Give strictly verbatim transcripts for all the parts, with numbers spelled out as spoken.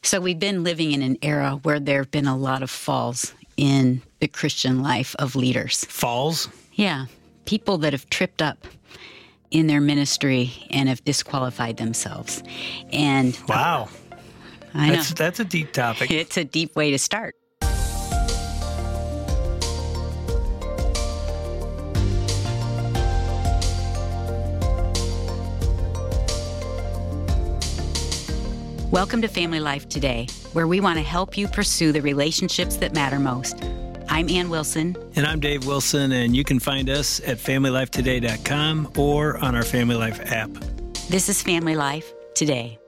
So we've been living in an era where there have been a lot of falls in the Christian life of leaders. Falls? Yeah. People that have tripped up in their ministry and have disqualified themselves. And wow. I know. That's, that's a deep topic. It's a deep way to start. Welcome to Family Life Today, where we want to help you pursue the relationships that matter most. I'm Ann Wilson. And I'm Dave Wilson, and you can find us at family life today dot com or on our Family Life app. This is Family Life Today.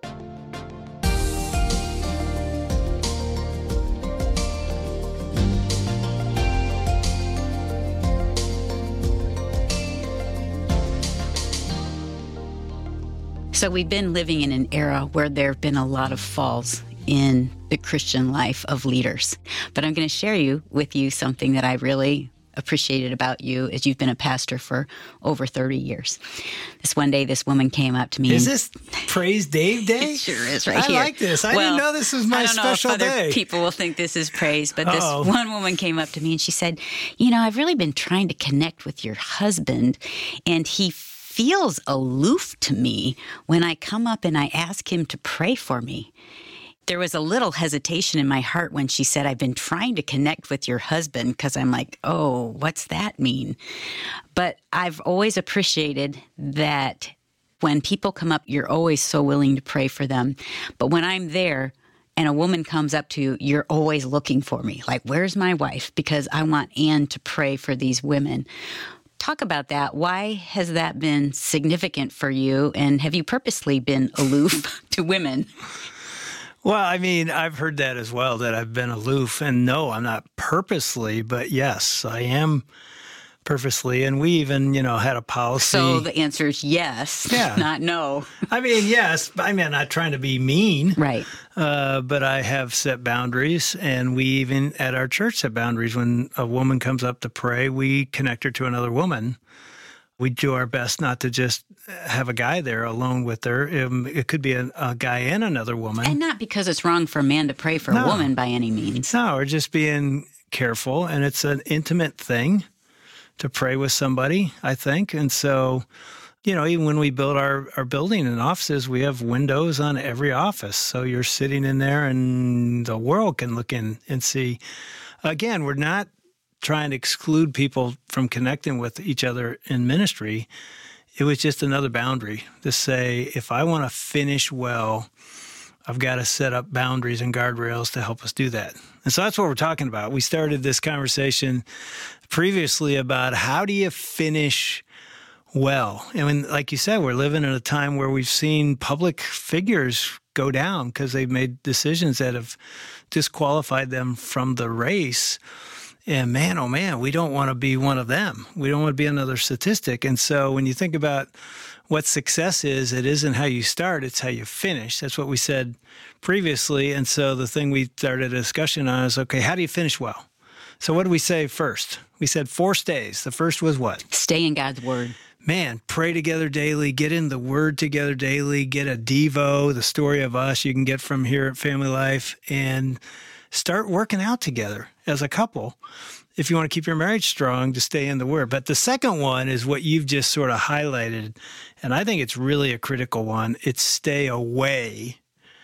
So we've been living in an era where there have been a lot of falls in the Christian life of leaders. But I'm going to share you with you something that I really appreciated about you as you've been a pastor for over thirty years. This one day, this woman came up to me. Is this Praise Dave Day? It sure is right I here. I like this. I well, didn't know this was my I don't special know if day. Other people will think this is praise, but Uh-oh. this one woman came up to me and she said, you know, I've really been trying to connect with your husband, and he feels aloof to me when I come up and I ask him to pray for me. There was a little hesitation in my heart when she said, I've been trying to connect with your husband, because I'm like, oh, what's that mean? But I've always appreciated that when people come up, you're always so willing to pray for them. But when I'm there and a woman comes up to you, you're always looking for me. Like, where's my wife? Because I want Ann to pray for these women. Talk about that. Why has that been significant for you? And have you purposely been aloof to women? Well, I mean, I've heard that as well, that I've been aloof. And no, I'm not purposely, but yes, I am purposely. And we even, you know, had a policy. So the answer is yes, yeah. not no. I mean, yes. I mean, I'm not trying to be mean. Right. Uh, but I have set boundaries, and we even at our church set boundaries. When a woman comes up to pray, we connect her to another woman. We do our best not to just have a guy there alone with her. It, it could be a, a guy and another woman. And not because it's wrong for a man to pray for no. a woman by any means. No, we're just being careful, and it's an intimate thing to pray with somebody, I think. And so, you know, even when we build our, our building and offices, we have windows on every office. So you're sitting in there and the world can look in and see. Again, we're not trying to exclude people from connecting with each other in ministry. It was just another boundary to say, if I want to finish well, I've got to set up boundaries and guardrails to help us do that. And so that's what we're talking about. We started this conversation previously about how do you finish well? And when, like you said, we're living in a time where we've seen public figures go down because they've made decisions that have disqualified them from the race. And man, oh man, we don't want to be one of them. We don't want to be another statistic. And so when you think about what success is, it isn't how you start, it's how you finish. That's what we said previously. And so the thing we started a discussion on is, okay, how do you finish well? So what did we say first? We said four stays. The first was what? Stay in God's Word. Man, pray together daily, get in the Word together daily, get a Devo, the story of us you can get from here at Family Life, and start working out together as a couple if you want to keep your marriage strong, to stay in the Word. But the second one is what you've just sort of highlighted, and I think it's really a critical one. It's stay away.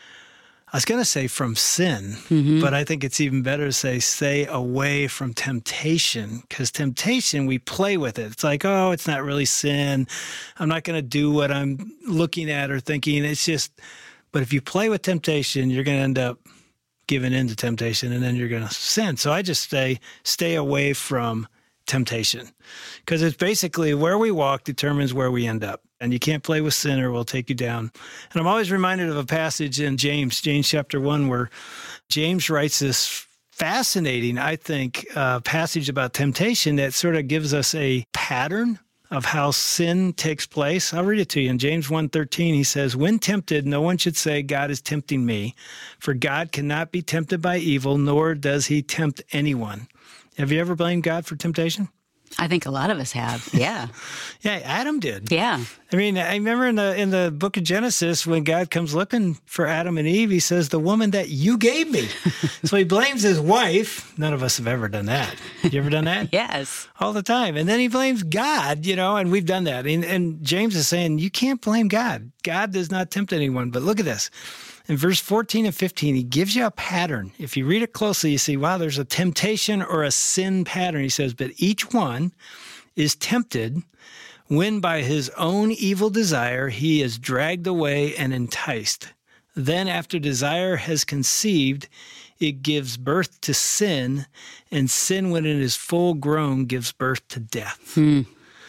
I was going to say from sin, mm-hmm. but I think it's even better to say stay away from temptation, because temptation, we play with it. It's like, oh, it's not really sin. I'm not going to do what I'm looking at or thinking. It's just, but if you play with temptation, you're going to end up giving in to temptation, and then you're going to sin. So I just say, stay away from temptation, because it's basically where we walk determines where we end up. And you can't play with sin or it will take you down. And I'm always reminded of a passage in James, James chapter one, where James writes this fascinating, I think, uh, passage about temptation that sort of gives us a pattern of how sin takes place. I'll read it to you. In James one thirteen, he says, when tempted, no one should say, God is tempting me, for God cannot be tempted by evil, nor does he tempt anyone. Have you ever blamed God for temptation? I think a lot of us have. Yeah. Yeah, Adam did. Yeah. I mean, I remember in the in the book of Genesis, when God comes looking for Adam and Eve, he says, the woman that you gave me. So he blames his wife. None of us have ever done that. You ever done that? Yes. All the time. And then he blames God, you know, and we've done that. And, and James is saying, you can't blame God. God does not tempt anyone. But look at this. In verse fourteen and fifteen, he gives you a pattern. If you read it closely, you see, wow, there's a temptation or a sin pattern. He says, but each one is tempted when by his own evil desire he is dragged away and enticed. Then after desire has conceived, it gives birth to sin, and sin when it is full grown gives birth to death. Hmm.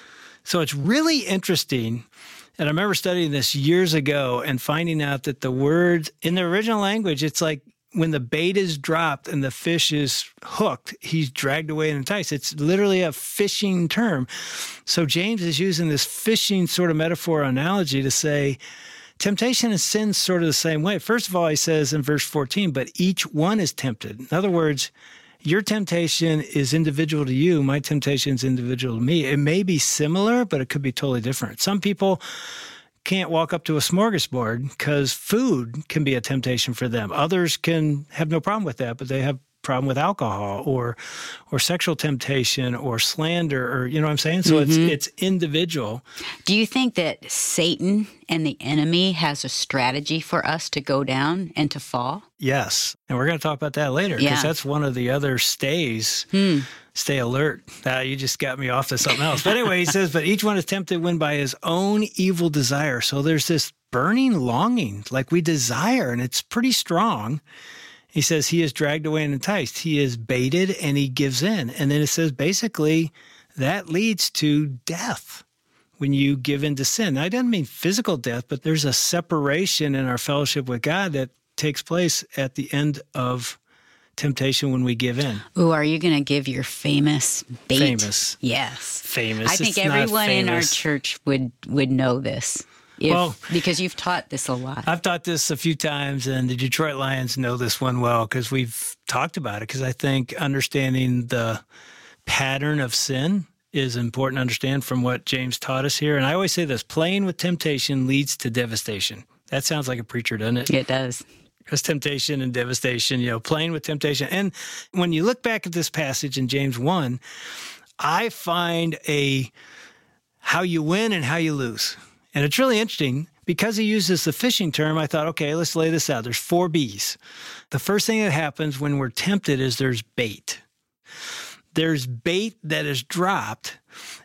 So it's really interesting. And I remember studying this years ago and finding out that the word in the original language, it's like when the bait is dropped and the fish is hooked, he's dragged away and enticed. It's literally a fishing term. So James is using this fishing sort of metaphor analogy to say temptation and sin sort of the same way. First of all, he says in verse fourteen, but each one is tempted. In other words, your temptation is individual to you. My temptation is individual to me. It may be similar, but it could be totally different. Some people can't walk up to a smorgasbord because food can be a temptation for them. Others can have no problem with that, but they have problem with alcohol or or sexual temptation or slander, or you know what I'm saying? So mm-hmm. it's it's individual. Do you think that Satan and the enemy has a strategy for us to go down and to fall? Yes. And we're going to talk about that later because yeah. that's one of the other stays. Hmm. Stay alert. Uh, you just got me off to something else. But anyway, he says, but each one is tempted when by his own evil desire. So there's this burning longing, like we desire, and it's pretty strong. He says he is dragged away and enticed. He is baited and he gives in. And then it says basically that leads to death when you give in to sin. Now, it doesn't mean physical death, but there's a separation in our fellowship with God that takes place at the end of temptation when we give in. Ooh, are you going to give your famous bait? Famous. Yes. Famous. I think it's everyone in our church would, would know this. If, well, because you've taught this a lot. I've taught this a few times, and the Detroit Lions know this one well because we've talked about it, because I think understanding the pattern of sin is important to understand from what James taught us here. And I always say this, playing with temptation leads to devastation. That sounds like a preacher, doesn't it? It does. Because temptation and devastation, you know, playing with temptation. And when you look back at this passage in James one, I find a how you win and how you lose. And it's really interesting because he uses the fishing term. I thought, okay, let's lay this out. There's four B's. The first thing that happens when we're tempted is there's bait. There's bait that is dropped,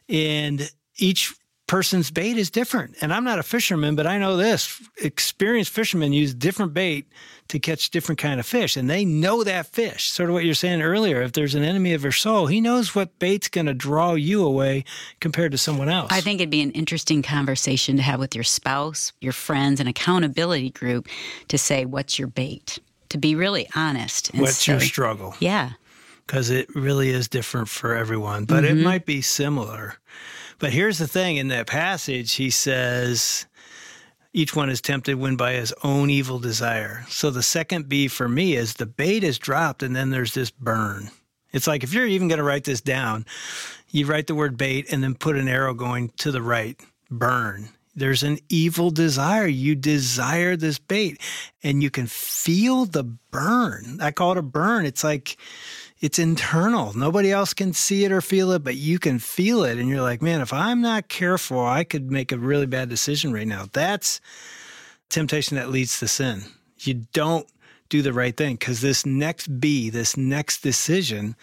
and each person's bait is different. And I'm not a fisherman, but I know this. Experienced fishermen use different bait to catch different kind of fish, and they know that fish. Sort of what you're saying earlier. If there's an enemy of your soul, he knows what bait's going to draw you away compared to someone else. I think it'd be an interesting conversation to have with your spouse, your friends, an accountability group to say, what's your bait? To be really honest. And what's say, your struggle? Yeah. Because it really is different for everyone, but mm-hmm. it might be similar. But here's the thing. In that passage, he says, each one is tempted when by his own evil desire. So the second B for me is the bait is dropped, and then there's this burn. It's like if you're even going to write this down, you write the word bait and then put an arrow going to the right, burn. There's an evil desire. You desire this bait, and you can feel the burn. I call it a burn. It's like it's internal. Nobody else can see it or feel it, but you can feel it. And you're like, man, if I'm not careful, I could make a really bad decision right now. That's temptation that leads to sin. You don't do the right thing, because this next B, this next decision,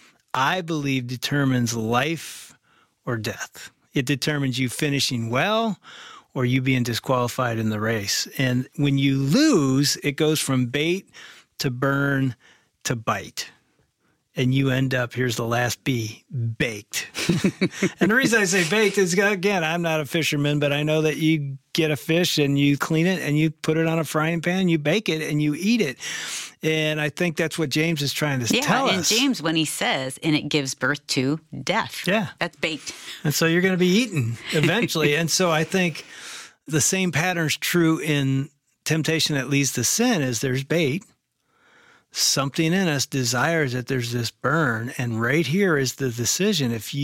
I believe determines life or death. It determines you finishing well or you being disqualified in the race. And when you lose, it goes from bait to burn to bite. And you end up, here's the last B, baked. And the reason I say baked is, again, I'm not a fisherman, but I know that you get a fish and you clean it and you put it on a frying pan, you bake it and you eat it. And I think that's what James is trying to yeah, tell us. Yeah, and James, when he says, and it gives birth to death. Yeah. That's baked. And so you're going to be eaten eventually. And so I think the same pattern's true in temptation that leads to sin. Is there's bait. Something in us desires that there's this burn. And right here is the decision. If you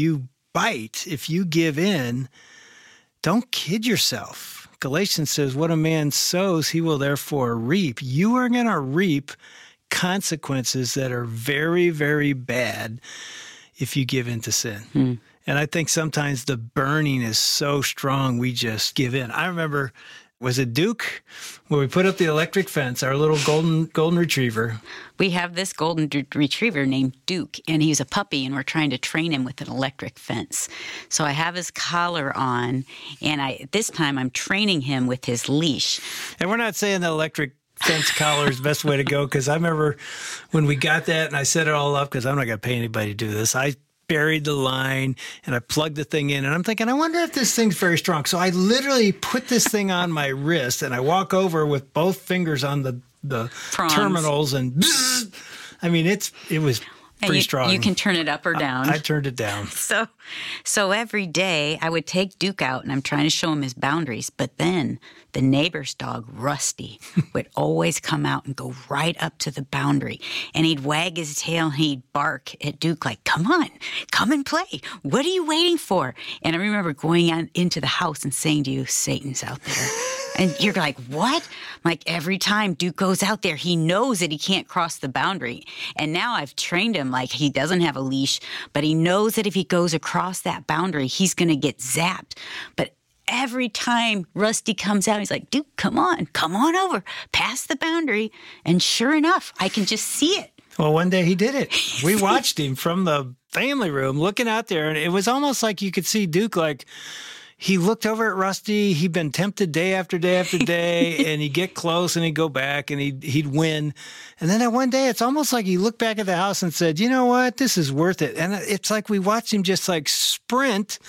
bite, if you give in, don't kid yourself. Galatians says, what a man sows, he will therefore reap. You are going to reap consequences that are very, very bad if you give in to sin. Hmm. And I think sometimes the burning is so strong, we just give in. I remember, was it Duke, where we put up the electric fence, our little golden golden retriever. We have this golden d- retriever named Duke, and he's a puppy, and we're trying to train him with an electric fence. So I have his collar on, and I this time I'm training him with his leash. And we're not saying the electric fence collar is the best way to go, because I remember when we got that and I set it all up, because I'm not going to pay anybody to do this. I buried the line and I plugged the thing in, and I'm thinking, I wonder if this thing's very strong. So I literally put this thing on my wrist and I walk over with both fingers on the, the terminals, and bzzz, I mean, it's it was pretty you, strong. You can turn it up or down. I, I turned it down. So, so every day I would take Duke out and I'm trying to show him his boundaries. But then the neighbor's dog, Rusty, would always come out and go right up to the boundary. And he'd wag his tail and he'd bark at Duke like, come on, come and play. What are you waiting for? And I remember going out into the house and saying to you, Satan's out there. And you're like, what? Like every time Duke goes out there, he knows that he can't cross the boundary. And now I've trained him like he doesn't have a leash, but he knows that if he goes across that boundary, he's going to get zapped. But every time Rusty comes out, he's like, Duke, come on, come on over, pass the boundary. And sure enough, I can just see it. Well, one day he did it. We watched him from the family room looking out there, and it was almost like you could see Duke like, he looked over at Rusty. He'd been tempted day after day after day, and he'd get close and he'd go back and he'd, he'd win. And then that one day, it's almost like he looked back at the house and said, you know what? This is worth it. And it's like we watched him just like sprint.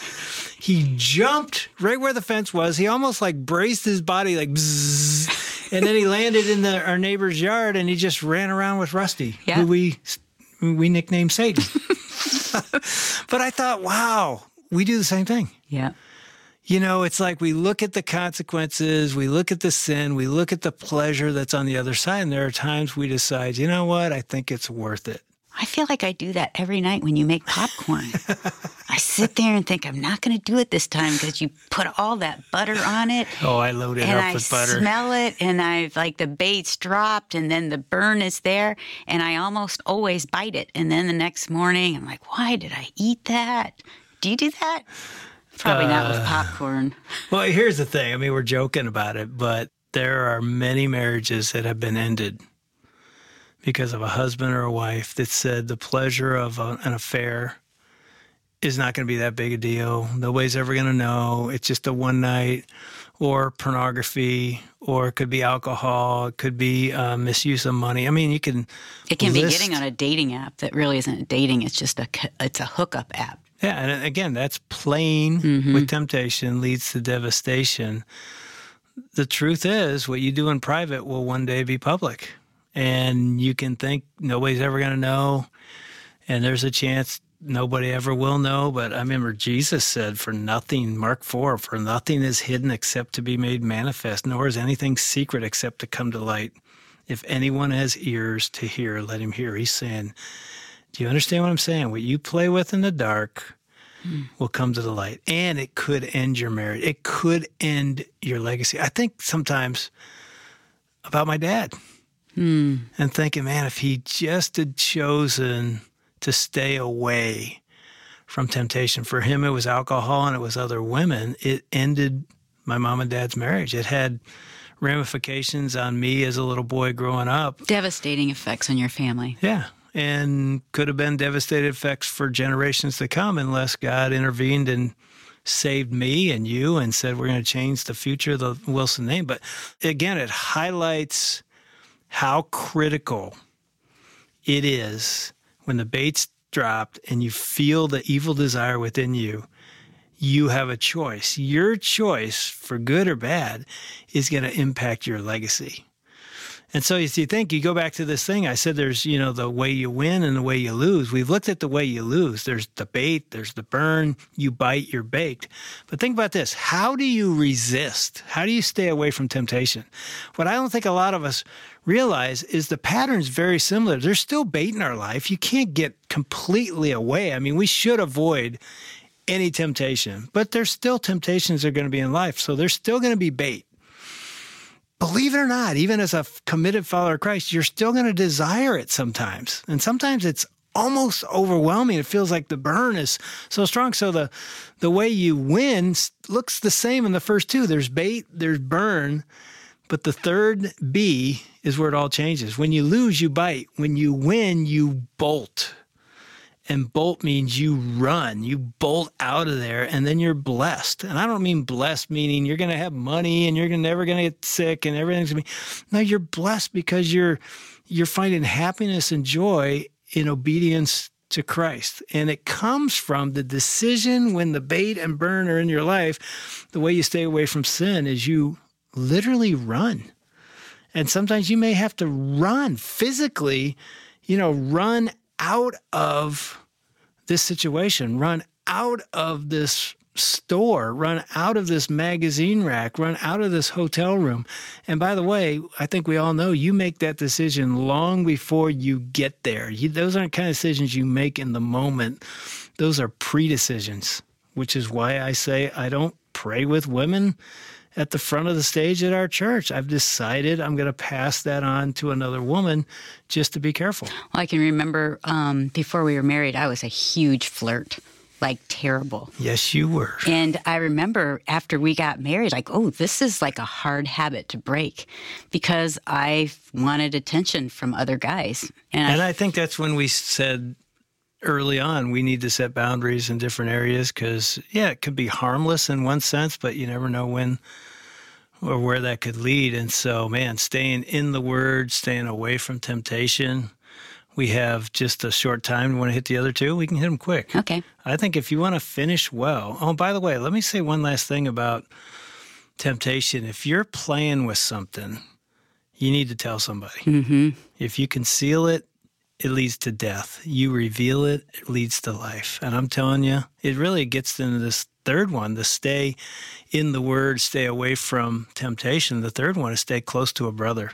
He jumped right where the fence was. He almost like braced his body like bzzz. And then he landed in the, our neighbor's yard, and he just ran around with Rusty, yeah. who we, we nicknamed Satan. But I thought, wow, we do the same thing. Yeah. You know, it's like we look at the consequences, we look at the sin, we look at the pleasure that's on the other side, and there are times we decide, you know what, I think it's worth it. I feel like I do that every night when you make popcorn. I sit there and think, I'm not going to do it this time because you put all that butter on it. Oh, I load it up I with butter. And I smell it, and I like the bait's dropped, and then the burn is there, and I almost always bite it. And then the next morning, I'm like, why did I eat that? Do you do that? Probably not with popcorn. Uh, well, here's the thing. I mean, we're joking about it, but there are many marriages that have been ended because of a husband or a wife that said the pleasure of a, an affair is not going to be that big a deal. Nobody's ever going to know. It's just a one night, or pornography, or it could be alcohol. It could be uh, misuse of money. I mean, you can It can list... be getting on a dating app that really isn't dating. It's just a, it's a hookup app. Yeah, and again, that's playing mm-hmm. with temptation leads to devastation. The truth is, what you do in private will one day be public. And you can think nobody's ever going to know, and there's a chance nobody ever will know. But I remember Jesus said, for nothing, Mark four, for nothing is hidden except to be made manifest, nor is anything secret except to come to light. If anyone has ears to hear, let him hear. He's saying, do you understand what I'm saying? What you play with in the dark mm. will come to the light. And it could end your marriage. It could end your legacy. I think sometimes about my dad mm. and thinking, man, if he just had chosen to stay away from temptation. For him, it was alcohol and it was other women. It ended my mom and dad's marriage. It had ramifications on me as a little boy growing up. Devastating effects on your family. Yeah. And could have been devastating effects for generations to come unless God intervened and saved me and you and said, we're going to change the future of the Wilson name. But again, it highlights how critical it is when the bait's dropped and you feel the evil desire within you. You have a choice. Your choice, for good or bad, is going to impact your legacy. And so you think, you go back to this thing, I said there's, you know, the way you win and the way you lose. We've looked at the way you lose. There's the bait, there's the burn, you bite, you're baked. But think about this. How do you resist? How do you stay away from temptation? What I don't think a lot of us realize is the pattern's very similar. There's still bait in our life. You can't get completely away. I mean, we should avoid any temptation. But there's still temptations that are going to be in life. So there's still going to be bait. Believe it or not, even as a committed follower of Christ, you're still going to desire it sometimes. And sometimes it's almost overwhelming. It feels like the burn is so strong. So the the way you win looks the same in the first two. There's bait, there's burn, but the third B is where it all changes. When you lose, you bite. When you win, you bolt. And bolt means you run. You bolt out of there, and then you're blessed. And I don't mean blessed meaning you're going to have money and you're never going to get sick and everything's going to be. No, you're blessed because you're you're finding happiness and joy in obedience to Christ. And it comes from the decision when the bait and burn are in your life. The way you stay away from sin is you literally run. And sometimes you may have to run physically, you know, run out of this situation, run out of this store, run out of this magazine rack, run out of this hotel room. And by the way, I think we all know you make that decision long before you get there. You, those aren't kind of decisions you make in the moment. Those are pre-decisions, which is why I say I don't pray with women at the front of the stage at our church. I've decided I'm going to pass that on to another woman just to be careful. Well, I can remember um, before we were married, I was a huge flirt. Like terrible. Yes, you were. And I remember after we got married, like, oh, this is like a hard habit to break because I wanted attention from other guys. And, and I, I think that's when we said early on, we need to set boundaries in different areas because, yeah, it could be harmless in one sense, but you never know when or where that could lead. And so, man, staying in the Word, staying away from temptation. We have just a short time. We want to hit the other two. We can hit them quick. Okay. I think if you want to finish well. Oh, by the way, let me say one last thing about temptation. If you're playing with something, you need to tell somebody. Mm-hmm. If you conceal it, it leads to death. You reveal it, it leads to life. And I'm telling you, it really gets into this third one, to stay in the Word, stay away from temptation. The third one is stay close to a brother.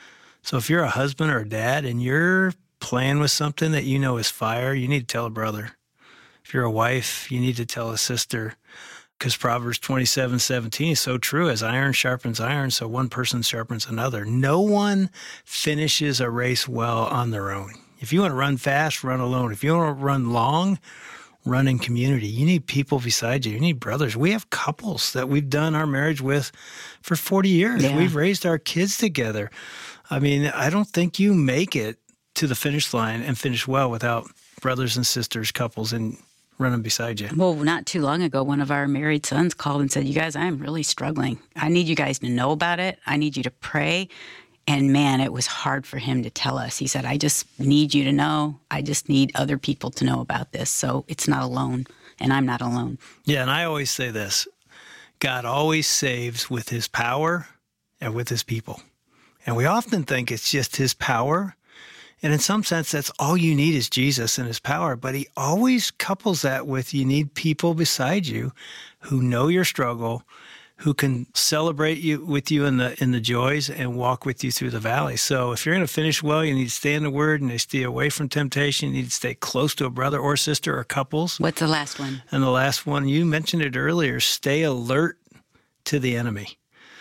So if you're a husband or a dad and you're playing with something that you know is fire, you need to tell a brother. If you're a wife, you need to tell a sister, because Proverbs twenty-seven seventeen is so true. As iron sharpens iron, so one person sharpens another. No one finishes a race well on their own. If you want to run fast, run alone. If you want to run long, run in community. You need people beside you. You need brothers. We have couples that we've done our marriage with for forty years. Yeah. We've raised our kids together. I mean, I don't think you make it to the finish line and finish well without brothers and sisters, couples, and running beside you. Well, not too long ago, one of our married sons called and said, you guys, I'm really struggling. I need you guys to know about it. I need you to pray. And man, it was hard for him to tell us. He said, I just need you to know. I just need other people to know about this. So it's not alone, and I'm not alone. Yeah, and I always say this. God always saves with his power and with his people. And we often think it's just his power. And in some sense, that's all you need is Jesus and his power. But he always couples that with you need people beside you who know your struggle, who can celebrate you with you in the in the joys and walk with you through the valley. So if you're going to finish well, you need to stay in the Word and stay away from temptation. You need to stay close to a brother or sister or couples. What's the last one? And the last one, you mentioned it earlier, stay alert to the enemy.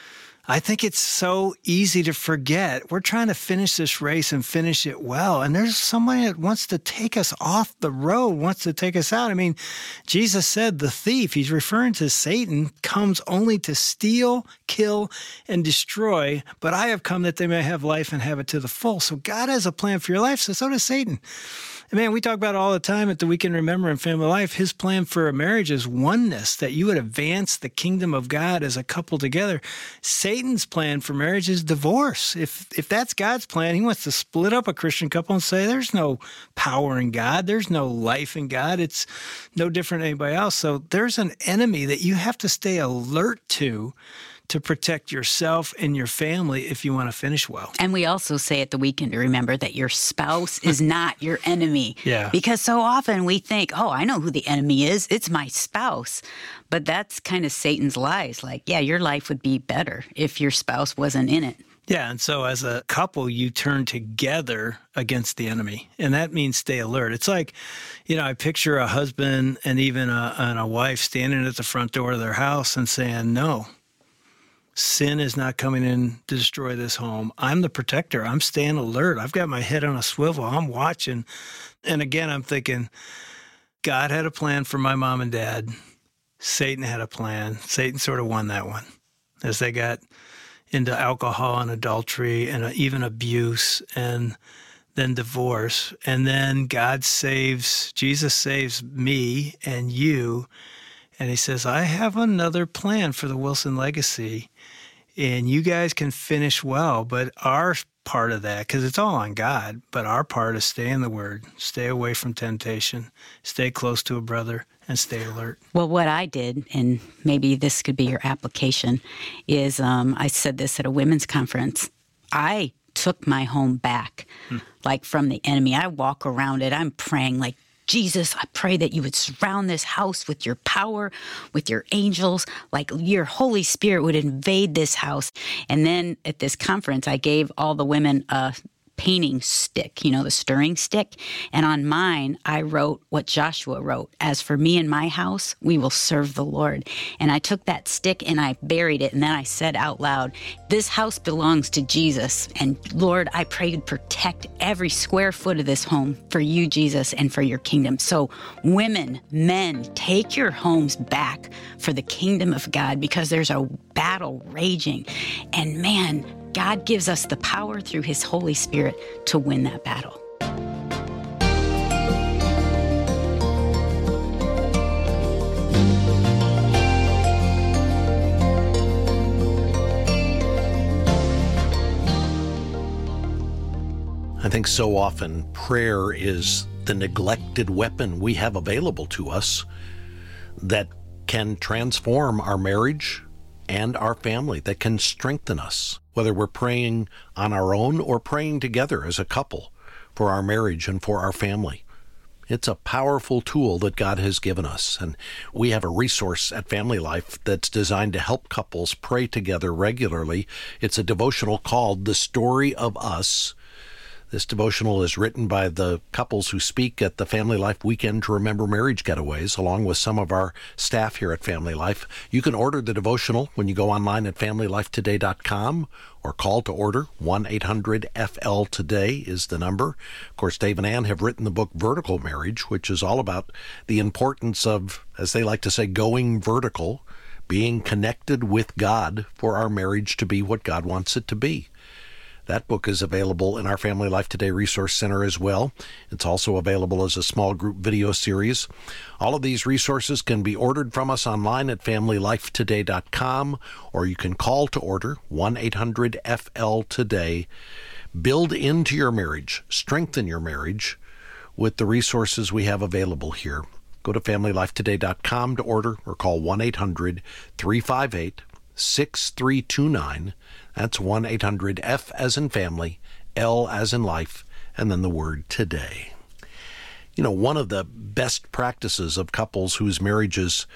I think it's so easy to forget. We're trying to finish this race and finish it well. And there's somebody that wants to take us off the road, wants to take us out. I mean, Jesus said the thief, he's referring to Satan, comes only to steal, kill, and destroy. But I have come that they may have life and have it to the full. So God has a plan for your life, so so does Satan. And man, we talk about it all the time at the We Can Remember in Family Life. His plan for a marriage is oneness, that you would advance the kingdom of God as a couple together. Satan's plan for marriage is divorce. If if that's God's plan, he wants to split up a Christian couple and say there's no power in God. There's no life in God. It's no different than anybody else. So there's an enemy that you have to stay alert to to protect yourself and your family if you want to finish well. And we also say at the weekend to remember that your spouse is not your enemy. Yeah. Because so often we think, oh, I know who the enemy is. It's my spouse. But that's kind of Satan's lies. Like, yeah, your life would be better if your spouse wasn't in it. Yeah, and so as a couple, you turn together against the enemy, and that means stay alert. It's like, you know, I picture a husband and even a, and a wife standing at the front door of their house and saying, no, sin is not coming in to destroy this home. I'm the protector. I'm staying alert. I've got my head on a swivel. I'm watching. And again, I'm thinking, God had a plan for my mom and dad. Satan had a plan. Satan sort of won that one as they got into alcohol and adultery and even abuse and then divorce. And then God saves, Jesus saves me and you. And he says, I have another plan for the Wilson legacy. And you guys can finish well, but our part of that, because it's all on God, but our part is stay in the Word, stay away from temptation, stay close to a brother, and stay alert. Well, what I did, and maybe this could be your application, is um, I said this at a women's conference. I took my home back, hmm. like from the enemy. I walk around it. I'm praying like, Jesus, I pray that you would surround this house with your power, with your angels, like your Holy Spirit would invade this house. And then at this conference, I gave all the women a painting stick, you know, the stirring stick. And on mine, I wrote what Joshua wrote. As for me and my house, we will serve the Lord. And I took that stick and I buried it. And then I said out loud, this house belongs to Jesus. And Lord, I pray you'd protect every square foot of this home for you, Jesus, and for your kingdom. So women, men, take your homes back for the kingdom of God, because there's a battle raging. And man, God gives us the power through his Holy Spirit to win that battle. I think so often prayer is the neglected weapon we have available to us that can transform our marriage and our family, that can strengthen us, whether we're praying on our own or praying together as a couple for our marriage and for our family. It's a powerful tool that God has given us, and we have a resource at Family Life that's designed to help couples pray together regularly. It's a devotional called The Story of Us. This devotional is written by the couples who speak at the Family Life Weekend to Remember Marriage Getaways, along with some of our staff here at Family Life. You can order the devotional when you go online at family life today dot com or call to order. one eight hundred F L today is the number. Of course, Dave and Ann have written the book Vertical Marriage, which is all about the importance of, as they like to say, going vertical, being connected with God for our marriage to be what God wants it to be. That book is available in our Family Life Today Resource Center as well. It's also available as a small group video series. All of these resources can be ordered from us online at family life today dot com, or you can call to order one eight hundred F L today. Build into your marriage, strengthen your marriage with the resources we have available here. Go to family life today dot com to order or call one eight hundred three five eight six three two nine. That's one eight hundred F as in family, L as in life, and then the word today. You know, one of the best practices of couples whose marriages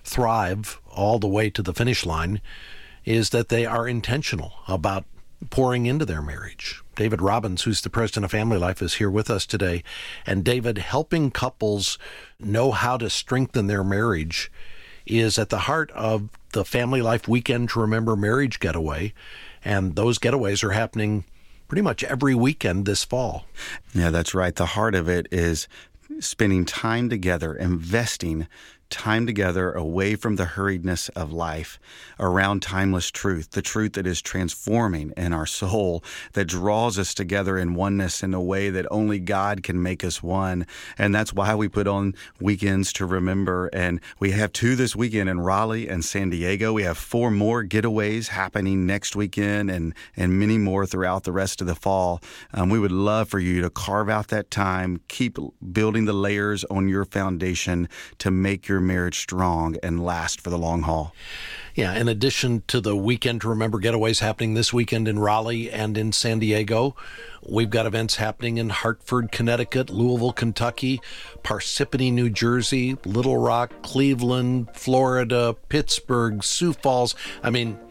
thrive all the way to the finish line is that they are intentional about pouring into their marriage. David Robbins, who's the president of Family Life, is here with us today. And David, helping couples know how to strengthen their marriage is at the heart of the Family Life Weekend to Remember Marriage Getaway. And those getaways are happening pretty much every weekend this fall. Yeah, that's right. The heart of it is spending time together, investing time together away from the hurriedness of life, around timeless truth, the truth that is transforming in our soul, that draws us together in oneness in a way that only God can make us one. And that's why we put on weekends to remember. And we have two this weekend in Raleigh and San Diego. We have four more getaways happening next weekend and, and many more throughout the rest of the fall. Um, we would love for you to carve out that time, keep building the layers on your foundation to make your marriage strong and last for the long haul. Yeah, in addition to the Weekend to Remember Getaways happening this weekend in Raleigh and in San Diego, we've got events happening in Hartford, Connecticut, Louisville, Kentucky, Parsippany, New Jersey, Little Rock, Cleveland, Florida, Pittsburgh, Sioux Falls. I mean,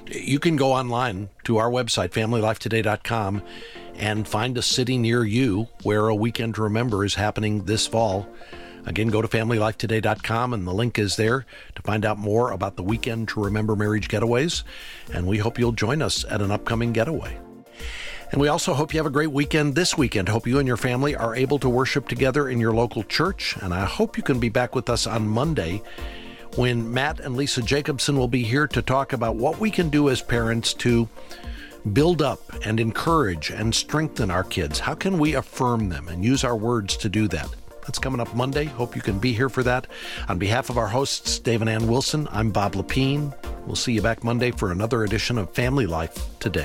you can go online to our website, family life today dot com, and find a city near you where a Weekend to Remember is happening this fall. Again, go to family life today dot com, and the link is there to find out more about the Weekend to Remember Marriage Getaways. And we hope you'll join us at an upcoming getaway. And we also hope you have a great weekend this weekend. Hope you and your family are able to worship together in your local church. And I hope you can be back with us on Monday when Matt and Lisa Jacobson will be here to talk about what we can do as parents to build up and encourage and strengthen our kids. How can we affirm them and use our words to do that? That's coming up Monday. Hope you can be here for that. On behalf of our hosts, Dave and Ann Wilson, I'm Bob Lepine. We'll see you back Monday for another edition of Family Life Today.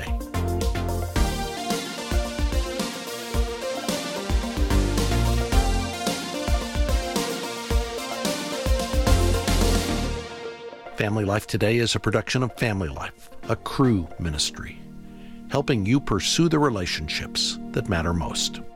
Family Life Today is a production of Family Life, a Cru ministry, helping you pursue the relationships that matter most.